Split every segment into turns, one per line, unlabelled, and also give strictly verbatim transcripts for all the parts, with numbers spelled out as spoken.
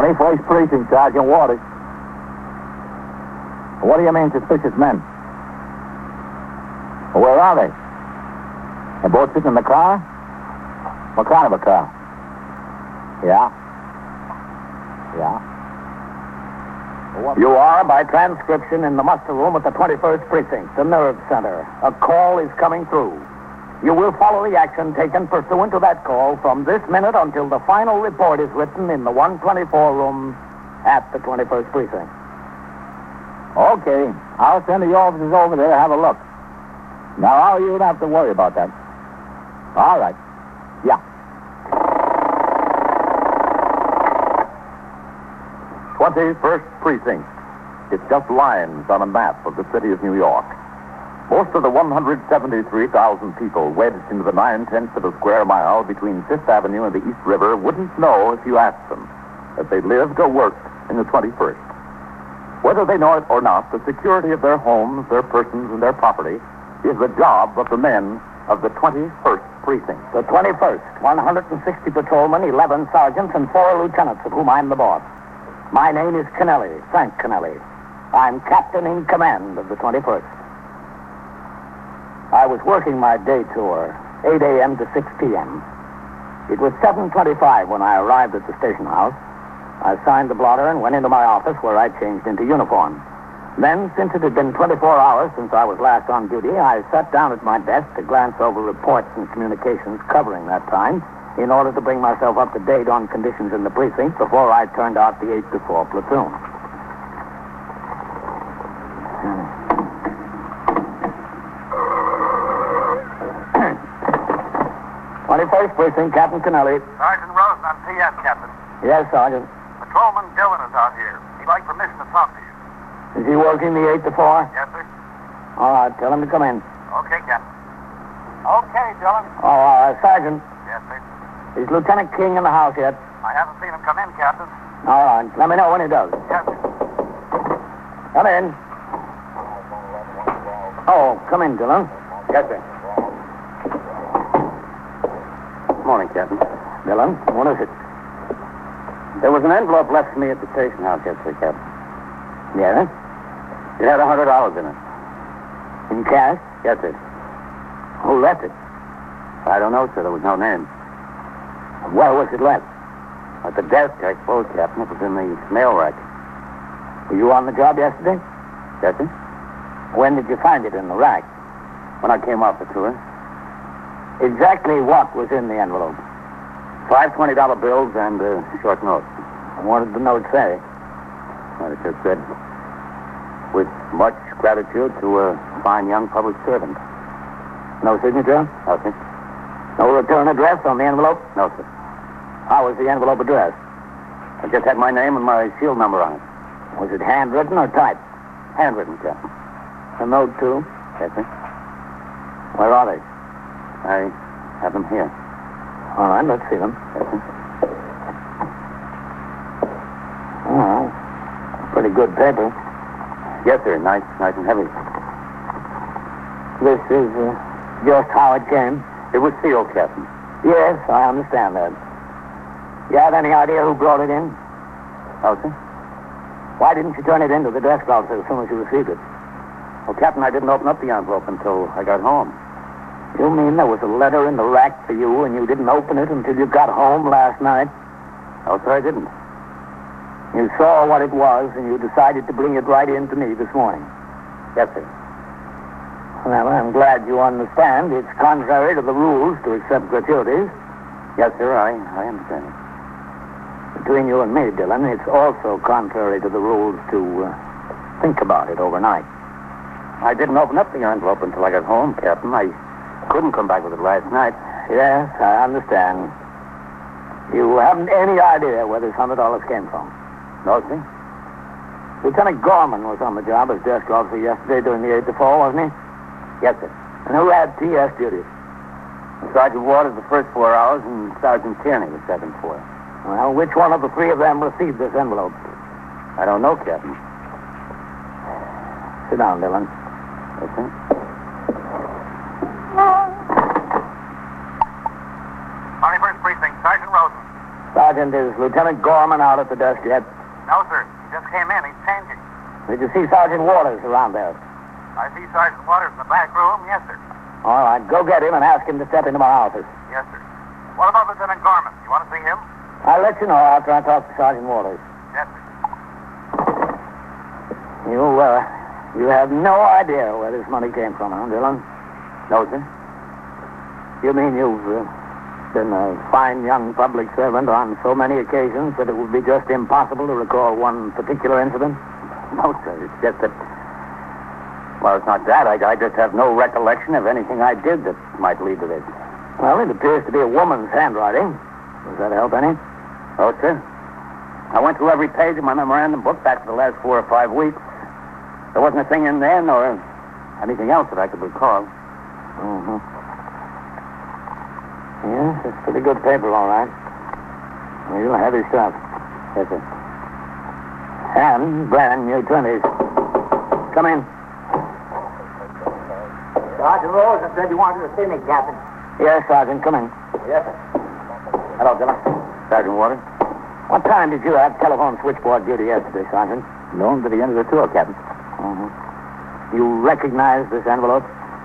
twenty-first Precinct, Sergeant Waters. What do you mean, suspicious men? Where are they? They both sitting in the car? What kind of a car? Yeah. Yeah.
You are, by transcription, in the muster room at the twenty-first Precinct, the nerve center. A call is coming through. You will follow the action taken pursuant to that call from this minute until the final report is written in the one twenty-four room at the twenty-first Precinct.
Okay. I'll send the officers over there to have a look. Now, you don't have to worry about that. All right. Yeah.
twenty-first Precinct. It's just lines on a map of the city of New York. Most of the one hundred seventy-three thousand people wedged into the nine-tenths of a square mile between Fifth Avenue and the East River wouldn't know if you asked them that they lived or worked in the twenty-first. Whether they know it or not, the security of their homes, their persons, and their property is the job of the men of the twenty-first Precinct.
The twenty-first, one hundred sixty patrolmen, eleven sergeants, and four lieutenants, of whom I'm the boss. My name is Kennelly, Frank Kennelly. I'm captain in command of the twenty-first. I was working my day tour, eight a.m. to six p.m. It was seven twenty-five when I arrived at the station house. I signed the blotter and went into my office where I changed into uniform. Then, since it had been twenty-four hours since I was last on duty, I sat down at my desk to glance over reports and communications covering that time in order to bring myself up to date on conditions in the precinct before I turned out the eight to four platoon. twenty-first Precinct, Captain Kennelly.
Sergeant Rosen on P S, Captain.
Yes, Sergeant.
Patrolman Dillon is out here. He'd like permission to talk to you.
Is he working the eight to four?
Yes, sir.
All right, tell him to come in.
Okay, Captain. Okay, Dillon.
Oh, uh, Sergeant,
Yes, sir.
is Lieutenant King in the house yet?
I haven't seen him come in, Captain.
All right, let me know when he does.
Yes, sir.
Come in. Oh, come in, Dillon.
Yes, sir. Morning, Captain.
Dillon, what is it?
There was an envelope left for me at the station house yesterday, Captain.
Yes?
It had a hundred dollars in it.
In cash?
Yes, sir.
Who left it?
I don't know, sir. There was no name.
Where was it left?
At the desk, I suppose, Captain. It was in the mail rack.
Were you on the job yesterday?
Yes, sir.
When did you find it in the rack?
When I came off the tour.
Exactly what was in the envelope?
Five twenty-dollar bills and a short note.
What did the note say?
Well, it just said, with much gratitude to a fine young public servant.
No signature?
No, sir.
No return address on the envelope?
No, sir.
How was the envelope addressed?
It just had my name and my seal number on it.
Was it handwritten or typed?
Handwritten, Captain.
A note, too?
Yes, sir.
Where are they?
I have them here.
All right, let's see them.
Yes, sir.
Oh, pretty good paper.
Yes, sir. Nice, nice and heavy.
This is uh, just how it came?
It was sealed, Captain.
Yes, I understand that. You have any idea who brought it in?
No, sir.
Why didn't you turn it into the desk officer as soon as you received it?
Well, Captain, I didn't open up the envelope until I got home.
You mean there was a letter in the rack for you and you didn't open it until you got home last night?
No, sir, I didn't.
You saw what it was and you decided to bring it right in to me this morning.
Yes, sir.
Well, I'm glad you understand. It's contrary to the rules to accept gratuities.
Yes, sir, I, I understand.
Between you and me, Dillon, it's also contrary to the rules to uh, think about it overnight.
I didn't open up the envelope until I got home, Captain. I couldn't come back with it last night.
Yes, I understand. You haven't any idea where this hundred dollars came from?
No, sir.
Lieutenant Gorman was on the job as desk officer yesterday during the eight to four, wasn't he?
Yes, sir.
And who had T S duties?
Sergeant Waters the first four hours and Sergeant Tierney the second four.
Well, which one of the three of them received this envelope?
I don't know, Captain.
Sit down, Dillon.
Yes, sir. twenty-first Precinct, Sergeant Rosen.
Sergeant, is Lieutenant Gorman out at the desk yet?
No, sir. He just came in. He's changing.
Did you see Sergeant Waters around there?
I see Sergeant Waters in the back room. Yes, sir.
All right, go get him and ask him to step into my office.
Yes, sir. What about Lieutenant Gorman? You want to see him?
I'll let you know after I talk to Sergeant Waters.
Yes, sir.
You, uh, you have no idea where this money came from, huh, Dillon?
No, sir.
You mean you've uh, been a fine young public servant on so many occasions that it would be just impossible to recall one particular incident?
No, sir. It's just that... Well, it's not that. I, I just have no recollection of anything I did that might lead to this.
Well, it appears to be a woman's handwriting. Does that help any?
Oh, sir. I went through every page of my memorandum book back for the last four or five weeks. There wasn't a thing in there nor anything else that I could recall.
Mm-hmm. Yes, it's pretty good paper, all right. Real heavy stuff.
Yes, sir.
And brand new twenties. Come in.
Sergeant Rosen said you wanted to see me, Captain.
Yes, Sergeant, come in.
Yes, sir.
Hello, Dillon. Sergeant Waters.
What time did you have telephone switchboard duty yesterday, Sergeant?
Noon to the end of the tour, Captain.
Mm-hmm. You recognize this envelope?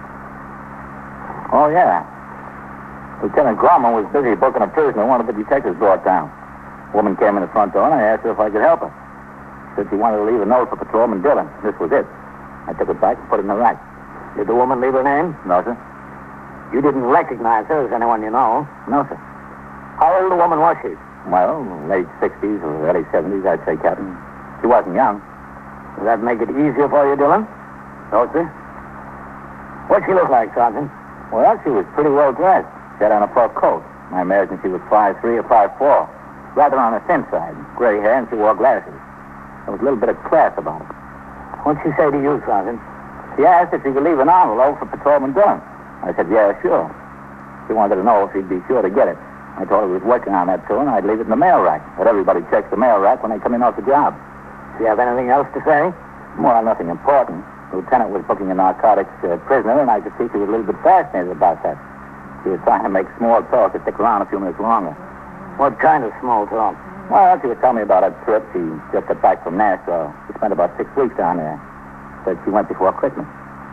Oh, yeah. Lieutenant Gorman was busy booking a prisoner one of the detectives brought down. A woman came in the front door, and I asked her if I could help her. She said she wanted to leave a note for Patrolman Dillon. This was it. I took it back and put it in the rack.
Did the woman leave her name?
No, sir.
You didn't recognize her as anyone you know.
No, sir.
How old a woman was she?
Well, late sixties or early seventies, I'd say, Captain. She wasn't young.
Does that make it easier for you, Dillon?
No, sir.
What'd she look like, Sergeant?
Well, she was pretty well dressed. She had on a fur coat. I imagine she was five three or five four. Rather on the thin side. Gray hair, and she wore glasses. There was a little bit of class about her.
What'd she say to you, Sergeant?
She asked if she could leave an envelope for Patrolman Dillon. I said, yeah, sure. She wanted to know if he'd be sure to get it. I told her he was working on that too, and I'd leave it in the mail rack. But everybody checks the mail rack when they come in off the job.
Do you have anything else to say?
Well, nothing important. The lieutenant was booking a narcotics uh, prisoner, and I could see she was a little bit fascinated about that. She was trying to make small talk to stick around a few minutes longer.
What kind of small talk?
Well, she was telling me about her trip. She just got back from Nashville. She spent about six weeks down there. Said she went before Christmas.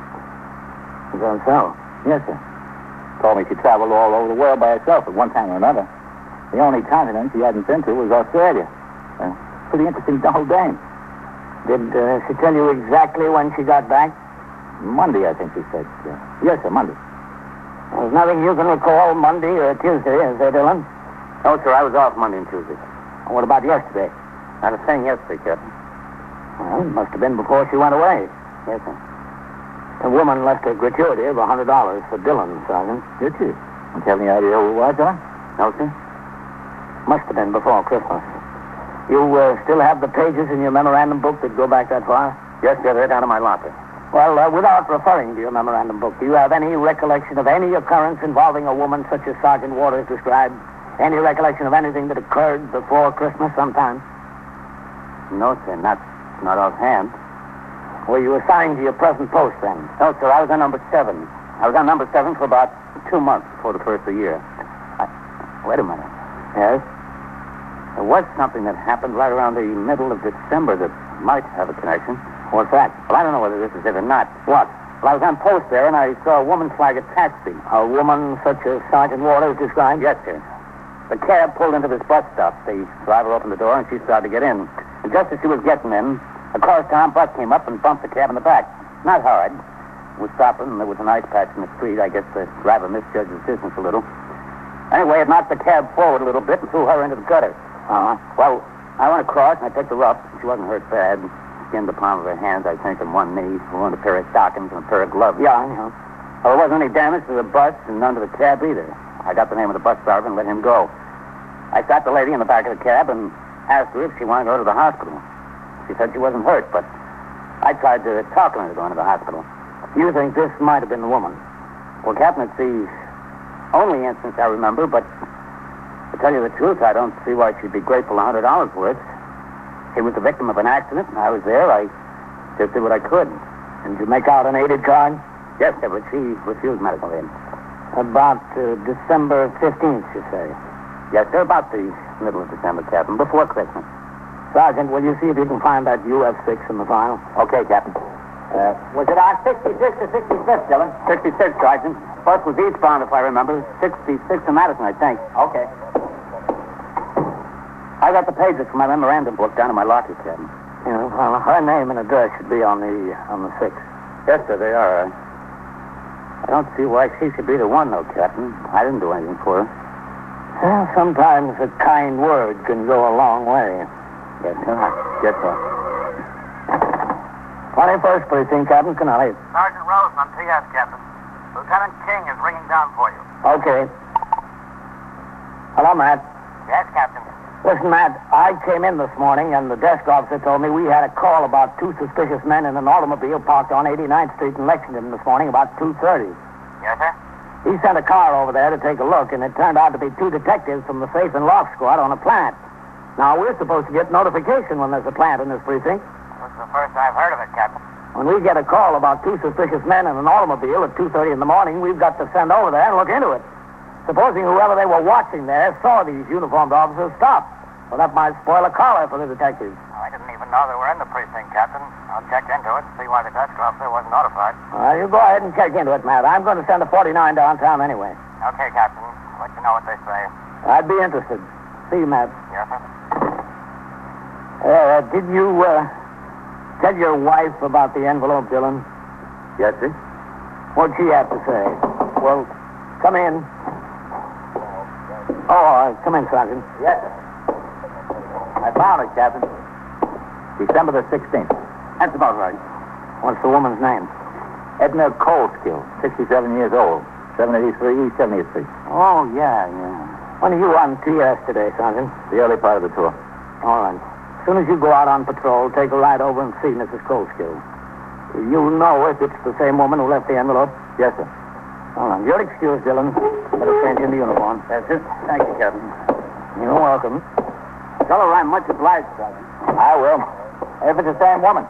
Is that so?
Yes, sir. Told me she traveled all over the world by herself at one time or another. The only continent she hadn't been to was Australia. Uh, pretty interesting whole dame.
Did uh, she tell you exactly when she got back?
Monday, I think she said. Uh, yes, sir, Monday.
There's nothing you can recall Monday or Tuesday, is there, Dillon?
No, sir. I was off Monday and Tuesday.
What about yesterday?
Not a thing yesterday, Captain.
Well, it must have been before she went away.
Yes, sir.
The woman left a gratuity of one hundred dollars for Dillon, Sergeant.
Did she? Don't you have any idea who it was, huh?
No, sir.
Must have been before Christmas. You uh, still have the pages in your memorandum book that go back that far?
Yes, sir. They're down in my locker.
Well, uh, without referring to your memorandum book, do you have any recollection of any occurrence involving a woman such as Sergeant Waters described? Any recollection of anything that occurred before Christmas sometime?
No, sir. Not, not offhand.
Were you assigned to your present post then?
No, sir. I was on number seven. I was on number seven for about two months before the first of the year. I... Wait a minute.
Yes?
There was something that happened right around the middle of December that might have a connection.
What's that?
Well, I don't know whether this is it or not.
What?
Well, I was on post there, and I saw a woman flag a taxi.
A woman such as Sergeant Waters described?
Yes, sir. The cab pulled into this bus stop. The driver opened the door, and she started to get in. And just as she was getting in, a correspondent bus came up and bumped the cab in the back. Not hard. It was stopping, and there was an ice patch in the street. I guess the driver misjudged his distance a little. Anyway, it knocked the cab forward a little bit and threw her into the gutter.
Uh-huh.
Well, I went across, and I picked her up. She wasn't hurt bad. Skinned the palm of her hands, I think, and one knee. Ruined a pair of stockings and a pair of gloves.
Yeah, I know.
Well, there wasn't any damage to the bus and none to the cab either. I got the name of the bus driver and let him go. I stopped the lady in the back of the cab and asked her if she wanted to go to the hospital. She said she wasn't hurt, but I tried to talk her into going to the hospital.
You think this might have been the woman?
Well, Captain, it's the only instance I remember, but to tell you the truth, I don't see why she'd be grateful a hundred dollars worth. She was the victim of an accident, and I was there. I just did what I could.
And did you make out an aided card?
Yes, sir, but she refused medical aid.
About uh, December fifteenth, you say.
Yes, sir, about the middle of December, Captain, before Christmas.
Sergeant, will you see if you can find that U F six in the file?
Okay, Captain.
Uh, was it on sixty-sixth or sixty-fifth, Dillon? sixty-six, Sergeant. Bus was eastbound, if I remember. sixty-six to Madison, I think.
Okay.
I got the pages from my memorandum book down in my locker, Captain.
Yeah, well, her name and address should be on the on the six.
Yes, sir, they are. I don't see why she should be the one, though, Captain. I didn't do anything for her.
Well, sometimes a kind word can go a long way.
Yes, sir. Yes, sir.
twenty-first Precinct, Captain Kennelly.
Sergeant Rosen on T S, Captain. Lieutenant King is ringing down for you.
Okay. Hello, Matt.
Yes, Captain.
Listen, Matt, I came in this morning, and the desk officer told me we had a call about two suspicious men in an automobile parked on eighty-ninth Street in Lexington this morning about two thirty.
Yes, sir?
He sent a car over there to take a look, and it turned out to be two detectives from the Safe and Lock Squad on a plant. Now, we're supposed to get notification when there's a plant in this precinct.
This is the first I've heard of it, Captain.
When we get a call about two suspicious men in an automobile at two thirty in the morning, we've got to send over there and look into it. Supposing whoever they were watching there saw these uniformed officers stop. Well, that might spoil a collar for the detectives.
Well, I didn't even know they were in the precinct, Captain. I'll check into it and see why the desk officer wasn't notified.
Well, you go ahead and check into it, Matt. I'm going to send a forty-nine downtown anyway.
Okay, Captain. I'll let you know what they say.
I'd be interested. See you, Matt.
Yes, sir?
Uh, did you, uh, tell your wife about the envelope, Dillon?
Yes, sir?
What'd she have to say? Well, come in. Oh, uh, come in, Sergeant.
Yes, sir. I found it, Captain. December the sixteenth.
That's about right. What's the woman's name?
Edna Coleskill, sixty-seven years old, seven eighty-three East seventieth Street.
Oh, yeah, yeah. When are you on T S today, Sergeant?
The early part of the tour.
All right. As soon as you go out on patrol, take a ride over and see Missus Coleskill. You'll know if it's the same woman who left the envelope.
Yes, sir.
All right. You're excused, Dillon. Better change into uniform.
That's it. Thank you, Captain.
You're welcome.
Tell her I'm much obliged, Sergeant.
I will. If it's the same woman.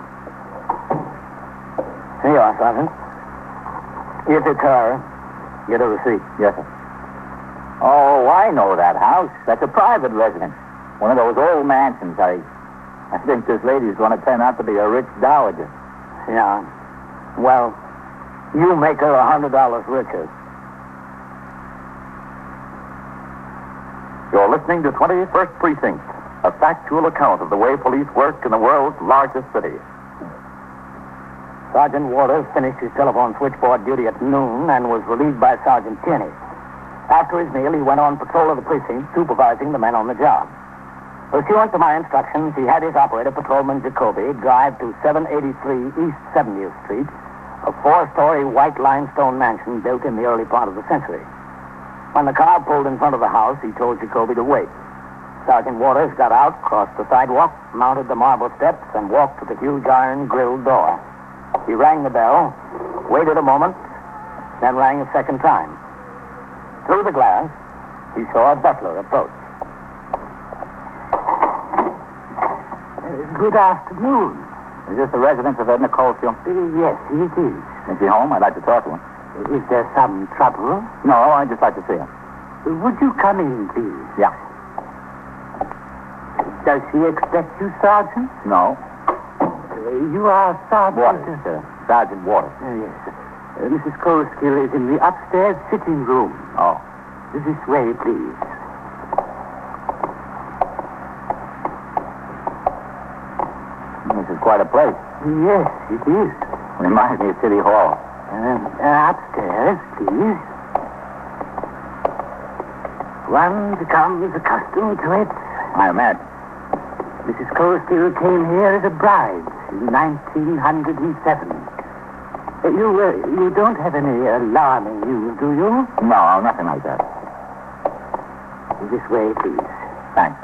Here you are, Sergeant. If it's her, get a receipt.
Yes, sir. Oh, I know that house. That's a private residence. One of those old mansions. I I think this lady's going to turn out to be a rich dowager.
Yeah. Well, you make her a hundred dollars richer.
You're listening to twenty-first Precinct, a factual account of the way police work in the world's largest city.
Sergeant Waters finished his telephone switchboard duty at noon and was relieved by Sergeant Tierney. After his meal, he went on patrol of the precinct, supervising the men on the job. Pursuant to my instructions, he had his operator, Patrolman Jacoby, drive to seven eighty-three East seventieth Street, a four-story white limestone mansion built in the early part of the century. When the car pulled in front of the house, he told Jacoby to wait. Sergeant Waters got out, crossed the sidewalk, mounted the marble steps, and walked to the huge iron grilled door. He rang the bell, waited a moment, then rang a second time. Through the glass, he saw a butler approach.
Good afternoon.
Is this the residence of Edna Coleskill?
Uh, yes, it is.
Is she home? I'd like to talk to her.
Is there some trouble?
No, I'd just like to see her.
Would you come in, please?
Yeah.
Does she expect you, Sergeant?
No.
Uh, you are Sergeant...
Waters, uh, Sergeant Waters.
Uh, yes. Uh, Missus Coleskill is in the upstairs sitting room.
Oh.
This way, please.
This is quite a place.
Yes, it is.
Reminds me of City Hall.
Uh, uh, upstairs, please. One becomes accustomed to it.
I imagine.
Missus Coleskill came here as a bride in nineteen oh seven. Uh, you, uh, you don't have any alarming news, do you?
No, nothing like that.
This way, please.
Thanks.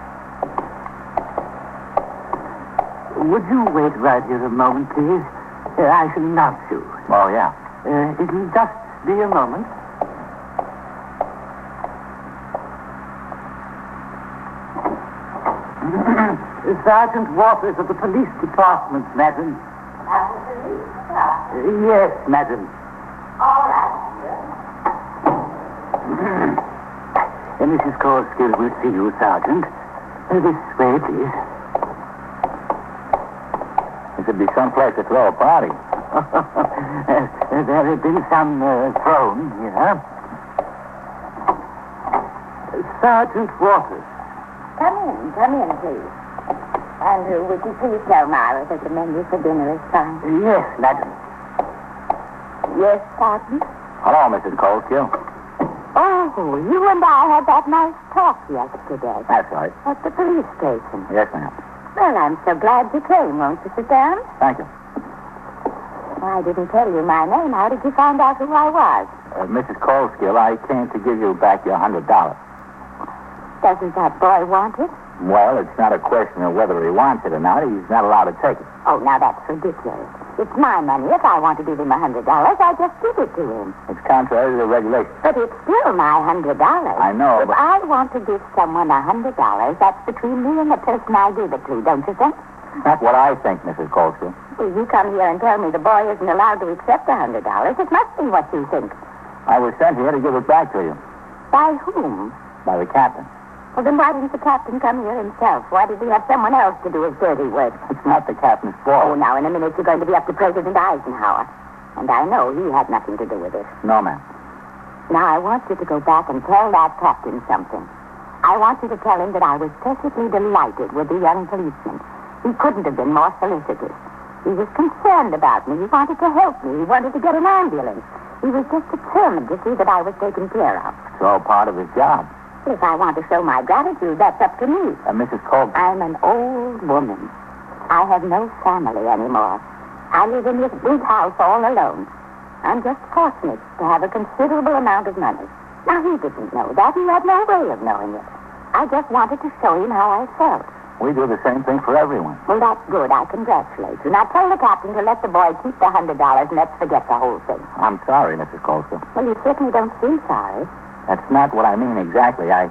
Would you wait right here a moment, please? Uh, I shall announce you.
Oh, yeah.
Uh, it'll just be a moment. Sergeant Waters of the police department, madam. Uh, yes, madam.
All right.
Uh, Missus Corskill will see you, Sergeant. Uh, this way, please.
This would be someplace to throw a party.
uh, there have been some uh, thrown here. Sergeant Waters.
Come in, come in, please. Andrew, would you please tell Myra that the menu for dinner is fine?
Yes, madam.
Yes, Sergeant?
Hello, Missus Coleskill.
Oh, you and I had that nice talk yesterday.
That's right.
At the police station.
Yes, ma'am.
Well, I'm so glad you came. Won't you sit down?
Thank you.
I didn't tell you my name. How did you find out who I was?
Uh, Missus Coleskill, I came to give you back your hundred dollars.
Doesn't that boy want it?
Well, it's not a question of whether he wants it or not. He's not allowed to take it.
Oh, now that's ridiculous. It's my money. If I want to give him a hundred dollars, I just give it to him.
It's contrary to the regulations.
But it's still my hundred dollars.
I know,
If
but...
I want to give someone a hundred dollars, that's between me and the person I give it to, don't you think?
That's what I think, Missus Coleskill.
Well, you come here and tell me the boy isn't allowed to accept a hundred dollars. It must be what you think.
I was sent here to give it back to you.
By whom?
By the captain.
Well, then why didn't the captain come here himself? Why did he have someone else to do his dirty work?
It's not the captain's
Oh,
fault.
now, in a minute, you're going to be up to President Eisenhower. And I know he had nothing to do with it.
No, ma'am.
Now, I want you to go back and tell that captain something. I want you to tell him that I was perfectly delighted with the young policeman. He couldn't have been more solicitous. He was concerned about me. He wanted to help me. He wanted to get an ambulance. He was just determined to see that I was taken care of.
It's all part of his job.
If I want to show my gratitude, that's up to me.
Uh, Missus Colby.
I'm an old woman. I have no family anymore. I live in this big house all alone. I'm just fortunate to have a considerable amount of money. Now, he didn't know that. He had no way of knowing it. I just wanted to show him how I felt.
We do the same thing for everyone.
Well, that's good. I congratulate you. Now, tell the captain to let the boy keep the hundred dollars and let's forget the whole thing.
I'm sorry, Missus Colson.
Well, you certainly don't seem sorry.
That's not what I mean exactly. I...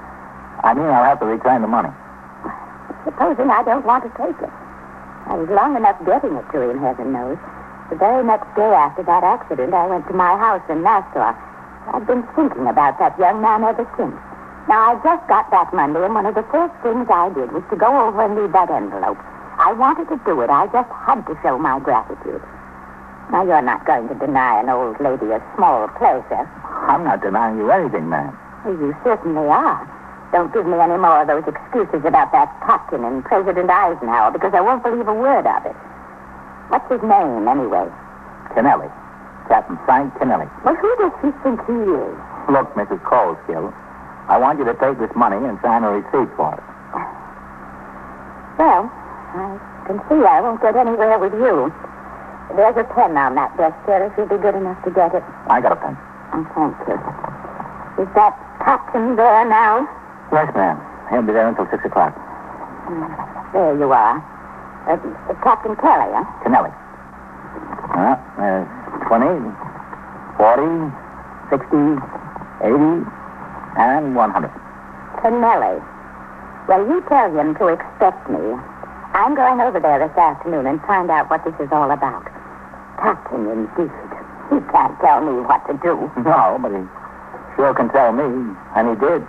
I mean I'll have to return the money.
Supposing I don't want to take it. I was long enough getting it to him, heaven knows. The very next day after that accident, I went to my house in Nassau. I've been thinking about that young man ever since. Now, I just got back Monday, and one of the first things I did was to go over and read that envelope. I wanted to do it. I just had to show my gratitude. Now, you're not going to deny an old lady a small pleasure.
I'm not denying you anything, ma'am.
Well, you certainly are. Don't give me any more of those excuses about that captain and President Eisenhower, because I won't believe a word of it. What's his name, anyway?
Kennelly. Captain Frank Kennelly.
Well, who does he think he is?
Look, Missus Coleskill, I want you to take this money and sign a receipt for it.
Well, I can see I won't get anywhere with you. There's a pen on that desk there, if you'll be good enough to get it.
I got a pen.
Oh, thank you. Is that captain there now?
Yes, ma'am. He'll be there until six o'clock.
Mm, there you are. Uh, uh, Captain Kelly, huh?
Kennelly. Uh, there's twenty, forty, sixty, eighty, and one hundred.
Kennelly. Well, you tell him to expect me. I'm going over there this afternoon and find out what this is all about. Captain, indeed. He can't tell me what to do.
No, but he sure can tell me, and he did.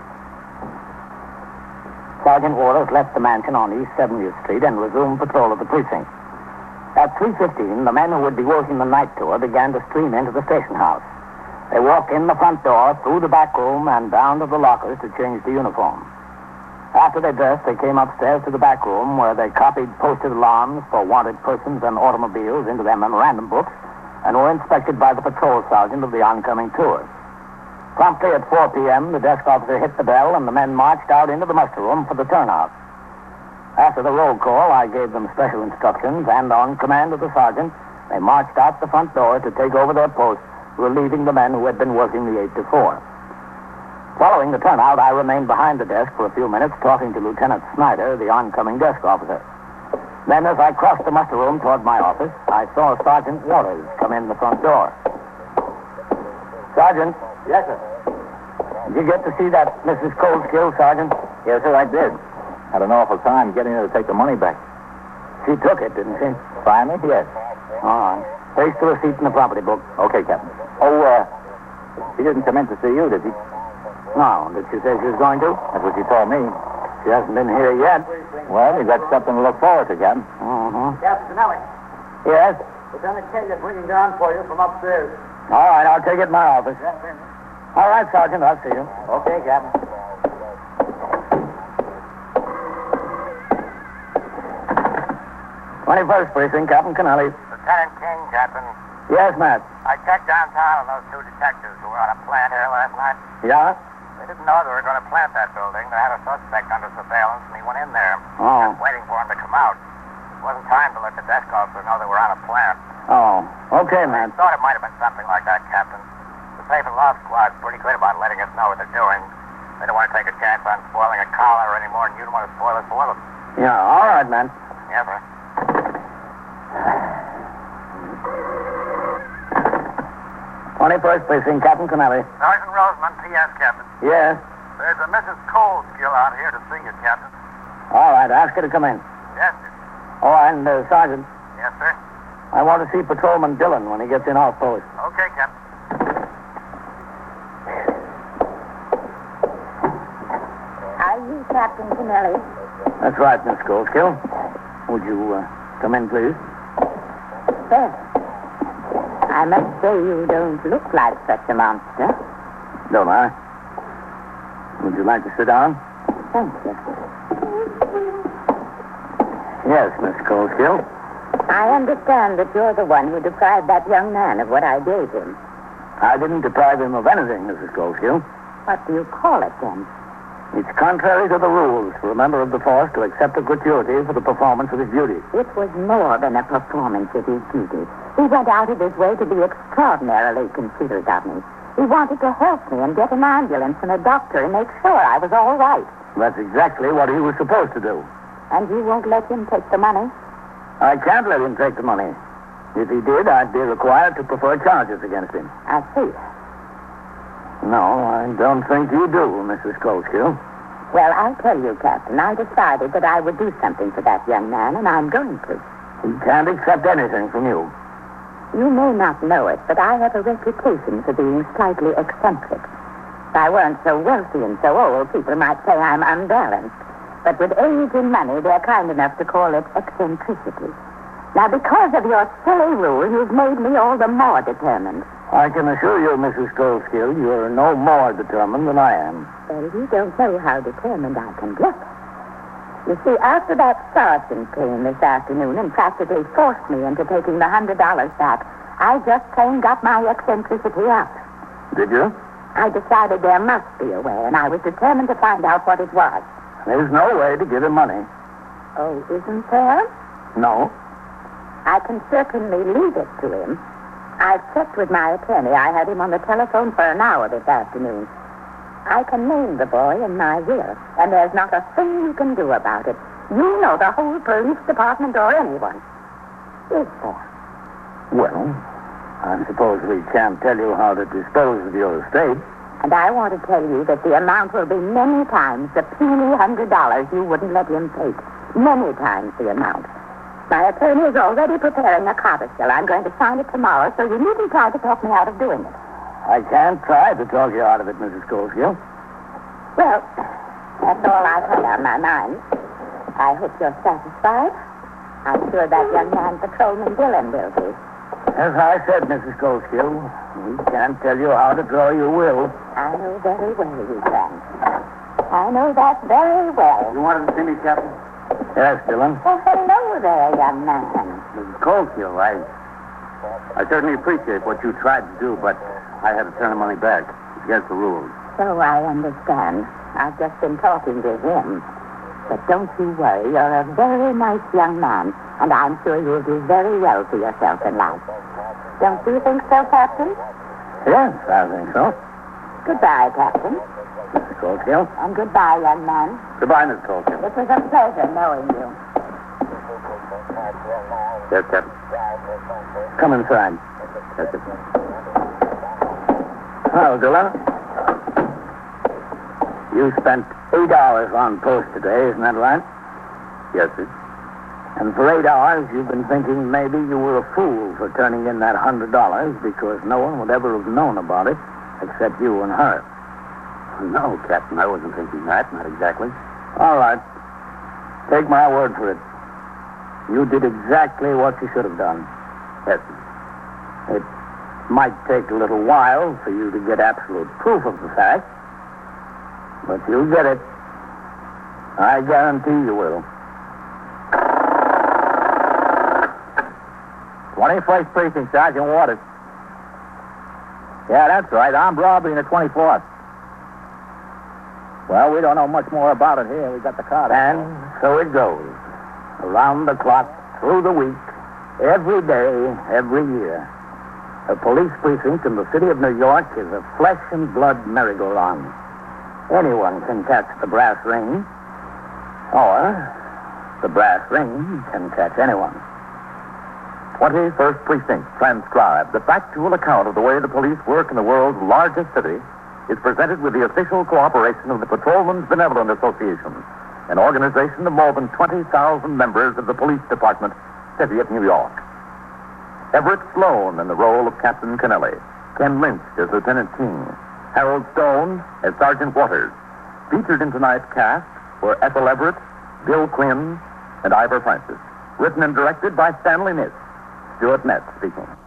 Sergeant Waters left the mansion on East seventieth Street and resumed patrol of the precinct. At three fifteen, the men who would be working the night tour began to stream into the station house. They walked in the front door, through the back room, and down to the lockers to change the uniform. After they dressed, they came upstairs to the back room, where they copied posted alarms for wanted persons and automobiles into their memorandum books and were inspected by the patrol sergeant of the oncoming tour. Promptly at four p.m., the desk officer hit the bell, and the men marched out into the muster room for the turnout. After the roll call, I gave them special instructions, and on command of the sergeant, they marched out the front door to take over their posts, relieving the men who had been working the eight to four. Following the turnout, I remained behind the desk for a few minutes, talking to Lieutenant Snyder, the oncoming desk officer. Then, as I crossed the muster room toward my office, I saw Sergeant Waters come in the front door. Sergeant.
Yes, sir.
Did you get to see that Missus Coldskill, Sergeant?
Yes, sir, I did. Had an awful time getting her to take the money back.
She took it, didn't she?
Finally, yes.
All right. Place the receipt in the property book.
Okay, Captain. Oh, uh, he didn't come in to see you, did he?
No, did she say she was going to?
That's what she told me.
She hasn't been here yet.
Well, you got something to look forward to, Captain.
Uh-huh.
Captain Tonelli,
Yes?
Lieutenant King is ringing down for you from upstairs.
All right, I'll take it in my office.
Yes, sir.
All right, Sergeant, I'll see you.
Okay, Captain.
twenty-first Precinct, Captain Kennelly.
Lieutenant King, Captain.
Yes, Matt.
I checked downtown on those two detectives who were on a plant here last night.
Yeah?
They didn't know they were going to plant that building. They had a suspect under surveillance, and he went in there.
Oh.
Just waiting for him to come out. It wasn't time to let the desk officer know they were on a plant.
Oh, okay, Matt.
I thought it might have been something like that, Captain. The safe and love squad's pretty good about letting us know what they're doing. They don't want to take a chance on spoiling a collar any more than you don't want to spoil it for them.
Yeah, all right, man.
Yes, sir.
twenty-first Precinct, Captain Kennelly.
Sergeant Roseman, P S, Captain.
Yes?
There's a Missus Coleskill out here to see you, Captain.
All right, ask her to come in.
Yes, sir.
Oh, and, uh, Sergeant,
Yes, sir.
I want to see Patrolman Dillon when he gets in off post.
Okay, Captain.
Are you Captain Kennelly?
That's right, Miss Coleskill. Would you, uh, come in, please?
Well, I must say you don't look like such a monster.
Don't I? Would you like to sit down?
Thank you.
Yes, Miss Coleskill.
I understand that you're the one who deprived that young man of what I gave him.
I didn't deprive him of anything, Missus Coleskill.
What do you call it, then?
It's contrary to the rules for a member of the force to accept a gratuity for the performance of his duty.
It was more than a performance of his duty. He went out of his way to be extraordinarily considerate of me. He wanted to help me and get an ambulance and a doctor and make sure I was all right.
That's exactly what he was supposed to do.
And you won't let him take the money?
I can't let him take the money. If he did, I'd be required to prefer charges against him.
I see.
No, I don't think you do, Missus Coleskill.
Well, I'll tell you, Captain, I decided that I would do something for that young man, and I'm going to.
He can't accept anything from you.
You may not know it, but I have a reputation for being slightly eccentric. If I weren't so wealthy and so old, people might say I'm unbalanced. But with age and money, they're kind enough to call it eccentricity. Now, because of your silly rule, you've made me all the more determined.
I can assure you, Missus Coleskill, you're no more determined than I am.
Well, you don't know how determined I can get. You see, after that sergeant came this afternoon and practically forced me into taking the hundred dollars back, I just plain got my eccentricity up.
Did you?
I decided there must be a way, and I was determined to find out what it was.
There's no way to give him money.
Oh, isn't there?
No.
I can certainly leave it to him. I've checked with my attorney. I had him on the telephone for an hour this afternoon. I can name the boy in my will, and there's not a thing you can do about it. You know the whole police department or anyone. Is there?
Well, I suppose we can't tell you how to dispose of your estate.
And I want to tell you that the amount will be many times the puny hundred dollars you wouldn't let him take. Many times the amount. My attorney is already preparing a codicil. I'm going to sign it tomorrow, so you needn't try to talk me out of doing it.
I can't try to talk you out of it, Missus Coleskill.
Well, that's all I've had on my mind. I hope you're satisfied. I'm sure that young man, Patrolman Dillon, will be.
As I said, Missus Coleskill, we can't tell you how to draw your will.
I know very well you can. I know that very well.
You wanted to see me, Captain? Yes, Dillon.
Oh, hello there, young man.
Missus Coleskill, I... I certainly appreciate what you tried to do, but I had to turn the money back. It's against the rules.
So I understand. I've just been talking to him. But don't you worry. You're a very nice young man, and I'm sure you'll do very well for yourself in life. Don't you think so, Captain?
Yes, I think so.
Goodbye, Captain.
Missus Coleskill.
And goodbye, young man.
Goodbye, Miss Coleskill.
It was a pleasure knowing you.
Yes, Captain. Come inside. Yes, sir. Well, Dillon. You spent eight hours on post today, isn't that right? Yes, sir. And for eight hours, you've been thinking maybe you were a fool for turning in that hundred dollars because no one would ever have known about it except you and her.
No, Captain, I wasn't thinking that. Not exactly.
All right. Take my word for it. You did exactly what you should have done.
Yes.
It might take a little while for you to get absolute proof of the fact, but you'll get it. I guarantee you will.
twenty-first Precinct, Sergeant Waters. Yeah, that's right. Armed robbery in the twenty-fourth. Well, we don't know much more about it here. We got the car.
And so it goes. Around the clock, through the week, every day, every year. A police precinct in the city of New York is a flesh and blood merry-go-round. Anyone can catch the brass ring, or the brass ring can catch anyone.
twenty-first Precinct, transcribed. The factual account of the way the police work in the world's largest city is presented with the official cooperation of the Patrolmen's Benevolent Association, an organization of more than twenty thousand members of the police department, City of New York. Everett Sloan in the role of Captain Kennelly, Ken Lynch as Lieutenant King, Harold Stone as Sergeant Waters. Featured in tonight's cast were Ethel Everett, Bill Quinn, and Ivor Francis. Written and directed by Stanley Niss. Stuart Metz speaking.